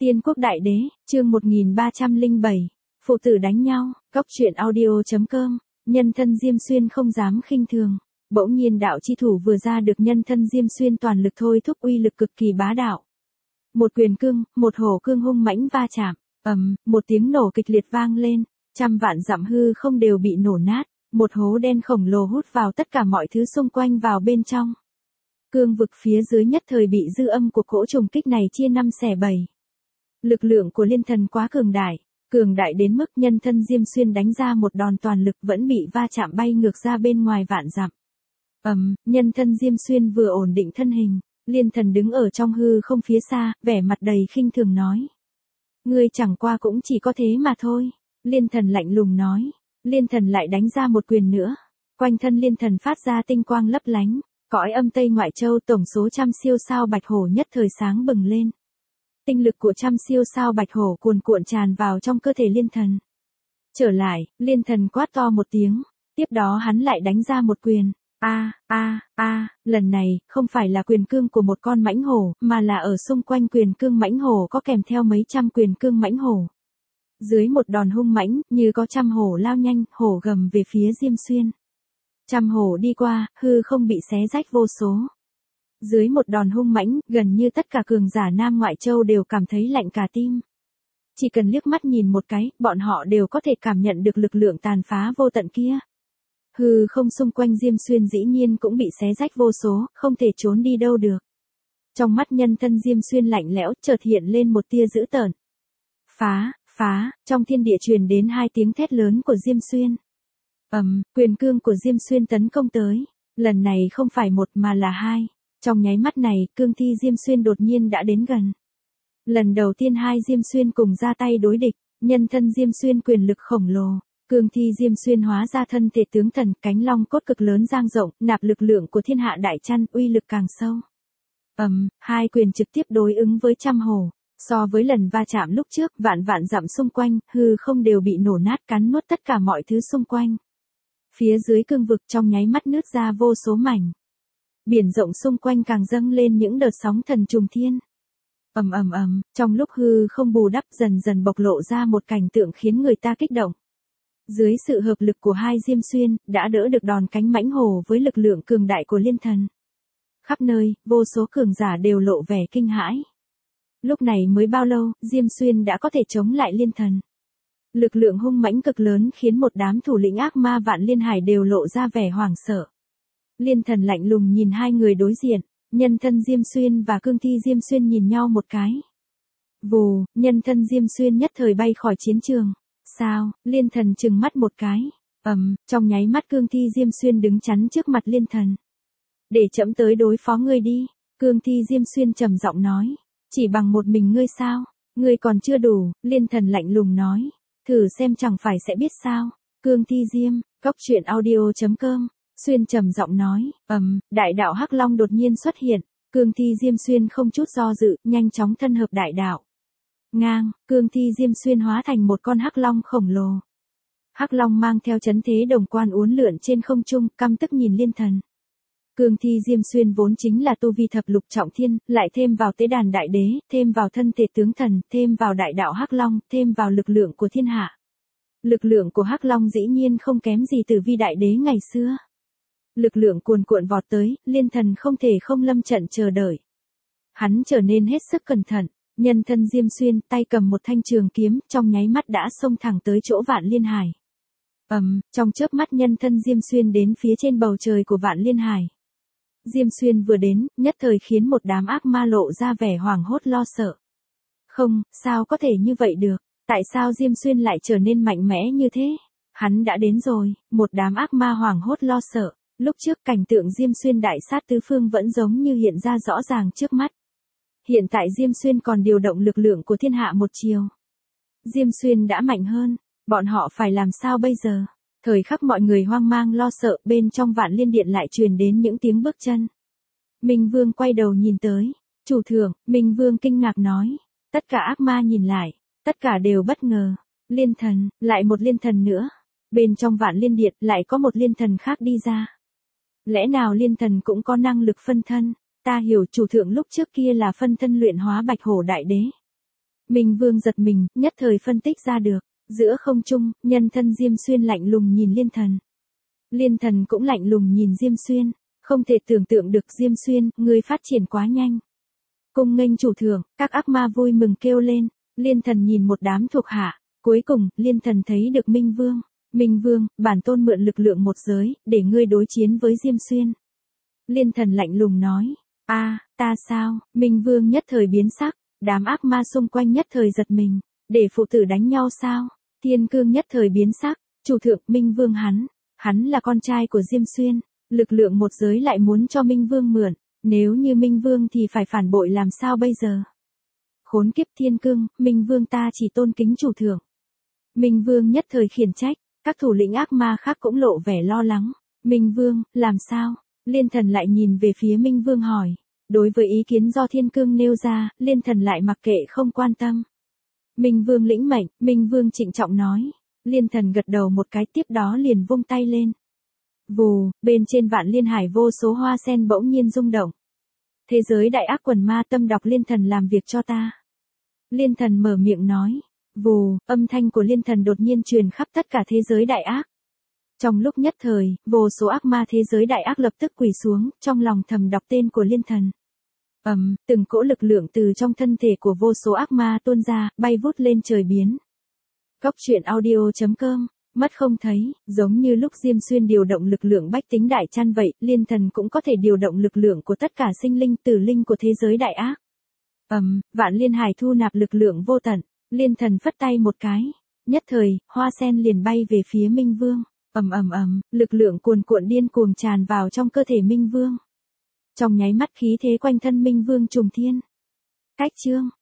Tiên quốc đại đế, chương 1307, phụ tử đánh nhau, góc truyện audio.com, nhân thân Diêm Xuyên không dám khinh thường. Bỗng nhiên đạo chi thủ vừa ra được nhân thân Diêm Xuyên toàn lực thôi thúc uy lực cực kỳ bá đạo. Một quyền cương, một hổ cương hung mãnh va chạm, một tiếng nổ kịch liệt vang lên, trăm vạn dặm hư không đều bị nổ nát, một hố đen khổng lồ hút vào tất cả mọi thứ xung quanh vào bên trong. Cương vực phía dưới nhất thời bị dư âm của cỗ trùng kích này chia năm xẻ bảy. Lực lượng của liên thần quá cường đại đến mức nhân thân Diêm Xuyên đánh ra một đòn toàn lực vẫn bị va chạm bay ngược ra bên ngoài vạn dặm. Nhân thân Diêm Xuyên vừa ổn định thân hình, liên thần đứng ở trong hư không phía xa, vẻ mặt đầy khinh thường nói. Ngươi chẳng qua cũng chỉ có thế mà thôi, liên thần lạnh lùng nói. Liên thần lại đánh ra một quyền nữa, quanh thân liên thần phát ra tinh quang lấp lánh, cõi âm Tây Ngoại Châu tổng số trăm siêu sao bạch hổ nhất thời sáng bừng lên. Tinh lực của trăm siêu sao bạch hổ cuồn cuộn tràn vào trong cơ thể liên thần. Trở lại, liên thần quát to một tiếng, tiếp đó hắn lại đánh ra một quyền. Lần này, không phải là quyền cương của một con mãnh hổ, mà là ở xung quanh quyền cương mãnh hổ có kèm theo mấy trăm quyền cương mãnh hổ. Dưới một đòn hung mãnh, như có trăm hổ lao nhanh, hổ gầm về phía Diêm Xuyên. Trăm hổ đi qua, hư không bị xé rách vô số. Dưới một đòn hung mãnh, gần như tất cả cường giả Nam Ngoại Châu đều cảm thấy lạnh cả tim. Chỉ cần liếc mắt nhìn một cái, bọn họ đều có thể cảm nhận được lực lượng tàn phá vô tận kia. Hư không xung quanh Diêm Xuyên dĩ nhiên cũng bị xé rách vô số, không thể trốn đi đâu được. Trong mắt nhân thân Diêm Xuyên lạnh lẽo, chợt hiện lên một tia dữ tợn. Phá, trong thiên địa truyền đến hai tiếng thét lớn của Diêm Xuyên. Quyền cương của Diêm Xuyên tấn công tới, lần này không phải một mà là hai. Trong nháy mắt này, cương thi Diêm Xuyên đột nhiên đã đến gần. Lần đầu tiên hai Diêm Xuyên cùng ra tay đối địch, nhân thân Diêm Xuyên quyền lực khổng lồ, cương thi Diêm Xuyên hóa ra thân thể tướng thần, cánh long cốt cực lớn dang rộng, nạp lực lượng của thiên hạ đại chăn, uy lực càng sâu. Hai quyền trực tiếp đối ứng với trăm hổ. So với lần va chạm lúc trước, vạn dặm xung quanh, hư không đều bị nổ nát cắn nuốt tất cả mọi thứ xung quanh. Phía dưới cương vực trong nháy mắt nứt ra vô số mảnh. Biển rộng xung quanh càng dâng lên những đợt sóng thần trùng thiên. Trong lúc hư không bù đắp dần bộc lộ ra một cảnh tượng khiến người ta kích động. Dưới sự hợp lực của hai Diêm Xuyên, đã đỡ được đòn cánh mãnh hổ với lực lượng cường đại của liên thần. Khắp nơi, vô số cường giả đều lộ vẻ kinh hãi. Lúc này mới bao lâu, Diêm Xuyên đã có thể chống lại liên thần. Lực lượng hung mãnh cực lớn khiến một đám thủ lĩnh ác ma Vạn Liên Hải đều lộ ra vẻ hoảng sợ. Liên thần lạnh lùng nhìn hai người đối diện, nhân thân Diêm Xuyên và cương thi Diêm Xuyên nhìn nhau một cái. Vù, nhân thân Diêm Xuyên nhất thời bay khỏi chiến trường. Sao, liên thần trừng mắt một cái. Trong nháy mắt cương thi Diêm Xuyên đứng chắn trước mặt liên thần. Để trẫm tới đối phó ngươi đi, cương thi Diêm Xuyên trầm giọng nói. Chỉ bằng một mình ngươi sao? Ngươi còn chưa đủ, liên thần lạnh lùng nói. Thử xem chẳng phải sẽ biết sao. Cương thi Diêm, góc truyện audio.com, Xuyên trầm giọng nói. Đại đạo Hắc Long đột nhiên xuất hiện. Cương thi Diêm Xuyên không chút do dự, nhanh chóng thân hợp đại đạo. Ngang, cương thi Diêm Xuyên hóa thành một con Hắc Long khổng lồ. Hắc Long mang theo chấn thế đồng quan uốn lượn trên không trung, căm tức nhìn liên thần. Cương thi Diêm Xuyên vốn chính là tu vi thập lục trọng thiên, lại thêm vào tế đàn đại đế, thêm vào thân thể tướng thần, thêm vào đại đạo Hắc Long, thêm vào lực lượng của thiên hạ. Lực lượng của Hắc Long dĩ nhiên không kém gì Tử Vi đại đế ngày xưa. Lực lượng cuồn cuộn vọt tới, liên thần không thể không lâm trận chờ đợi. Hắn trở nên hết sức cẩn thận, nhân thân Diêm Xuyên tay cầm một thanh trường kiếm, trong nháy mắt đã xông thẳng tới chỗ Vạn Liên Hải. Trong chớp mắt nhân thân Diêm Xuyên đến phía trên bầu trời của Vạn Liên Hải. Diêm Xuyên vừa đến, nhất thời khiến một đám ác ma lộ ra vẻ hoảng hốt lo sợ. Không, sao có thể như vậy được, tại sao Diêm Xuyên lại trở nên mạnh mẽ như thế? Hắn đã đến rồi, một đám ác ma hoảng hốt lo sợ, lúc trước cảnh tượng Diêm Xuyên đại sát tứ phương vẫn giống như hiện ra rõ ràng trước mắt. Hiện tại Diêm Xuyên còn điều động lực lượng của thiên hạ một chiều. Diêm Xuyên đã mạnh hơn, bọn họ phải làm sao bây giờ? Thời khắc mọi người hoang mang lo sợ, bên trong Vạn Liên Điện lại truyền đến những tiếng bước chân. Minh Vương quay đầu nhìn tới. Chủ thượng, Minh Vương kinh ngạc nói. Tất cả ác ma nhìn lại, tất cả đều bất ngờ. Liên thần, lại một liên thần nữa. Bên trong Vạn Liên Điện lại có một liên thần khác đi ra. Lẽ nào liên thần cũng có năng lực phân thân? Ta hiểu chủ thượng lúc trước kia là phân thân luyện hóa Bạch Hổ Đại Đế. Minh Vương giật mình, nhất thời phân tích ra được. Giữa không trung, nhân thân Diêm Xuyên lạnh lùng nhìn Liên Thần. Liên Thần cũng lạnh lùng nhìn Diêm Xuyên. Không thể tưởng tượng được Diêm Xuyên, ngươi phát triển quá nhanh. Cung nghênh chủ thượng, các ác ma vui mừng kêu lên. Liên Thần nhìn một đám thuộc hạ. Cuối cùng, Liên Thần thấy được Minh Vương. Minh Vương, bản tôn mượn lực lượng một giới, để ngươi đối chiến với Diêm Xuyên. Liên Thần lạnh lùng nói. Ta sao? Minh Vương nhất thời biến sắc. Đám ác ma xung quanh nhất thời giật mình. Để phụ tử đánh nhau sao? Thiên Cương nhất thời biến sắc. Chủ thượng, Minh Vương hắn là con trai của Diêm Xuyên. Lực lượng một giới lại muốn cho Minh Vương mượn. Nếu như Minh Vương thì phải phản bội làm sao bây giờ? Khốn kiếp Thiên Cương, Minh Vương ta chỉ tôn kính chủ thượng. Minh Vương nhất thời khiển trách. Các thủ lĩnh ác ma khác cũng lộ vẻ lo lắng. Minh Vương, làm sao? Liên Thần lại nhìn về phía Minh Vương hỏi. Đối với ý kiến do Thiên Cương nêu ra, Liên Thần lại mặc kệ không quan tâm. Minh Vương lĩnh mệnh, Minh Vương trịnh trọng nói. Liên Thần gật đầu một cái, tiếp đó liền vung tay lên. Vù, bên trên Vạn Liên Hải vô số hoa sen bỗng nhiên rung động. Thế giới đại ác quần ma tâm đọc Liên Thần làm việc cho ta. Liên Thần mở miệng nói. Vù, âm thanh của Liên Thần đột nhiên truyền khắp tất cả thế giới đại ác. Trong lúc nhất thời, vô số ác ma thế giới đại ác lập tức quỳ xuống, trong lòng thầm đọc tên của Liên Thần. Từng cỗ lực lượng từ trong thân thể của vô số ác ma tuôn ra, bay vút lên trời biến. Góc truyện audio.com, mất không thấy, giống như lúc Diêm Xuyên điều động lực lượng bách tính đại chăn vậy, Liên Thần cũng có thể điều động lực lượng của tất cả sinh linh tử linh của thế giới đại ác. Vạn Liên Hải thu nạp lực lượng vô tận, Liên Thần phất tay một cái. Nhất thời, hoa sen liền bay về phía Minh Vương. Lực lượng cuồn cuộn điên cuồng tràn vào trong cơ thể Minh Vương. Trong nháy mắt khí thế quanh thân Minh Vương trùng thiên. Cách chương